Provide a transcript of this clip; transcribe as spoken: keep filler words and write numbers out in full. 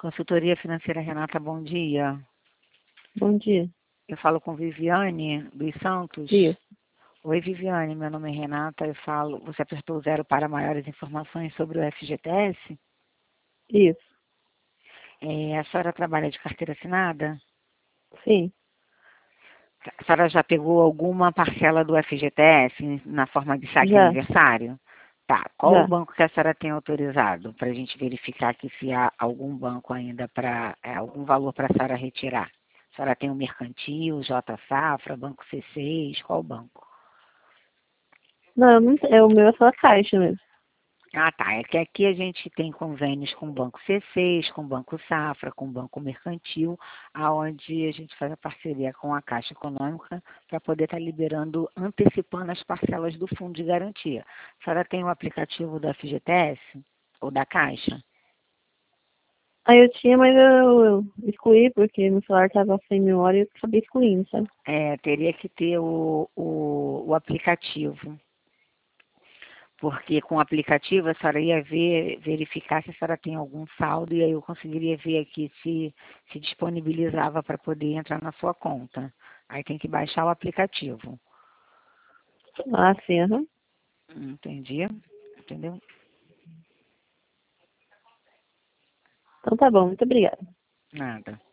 Consultoria Financeira Renata, bom dia. Bom dia. Eu falo com Viviane dos Santos. Isso. Oi, Viviane, meu nome é Renata. Eu falo, você apertou zero para maiores informações sobre o F G T S? Isso. É, a senhora trabalha de carteira assinada? Sim. A senhora já pegou alguma parcela do F G T S na forma de saque Já. aniversário? Tá. Qual o Já. banco que a senhora tem autorizado para a gente verificar aqui se há algum banco ainda para é, algum valor para a senhora retirar? A senhora tem o Mercantil, J Safra, Banco C seis, qual banco? Não, não tem- é o meu é só a caixa mesmo. Ah, tá. É que aqui a gente tem convênios com o Banco C seis, com o Banco Safra, com o Banco Mercantil, aonde a gente faz a parceria com a Caixa Econômica para poder estar liberando, antecipando as parcelas do Fundo de Garantia. A senhora tem o aplicativo do F G T S ou da Caixa? Aí eu tinha, mas eu, eu excluí porque meu celular tava sem memória e eu acabei excluindo, sabe? É, teria que ter o, o, o aplicativo. Porque com o aplicativo a senhora ia ver, verificar se a senhora tem algum saldo e aí eu conseguiria ver aqui se, se disponibilizava para poder entrar na sua conta. Aí tem que baixar o aplicativo. Ah, sim, aham. Entendi? Entendeu? Então tá bom, muito obrigada. Nada.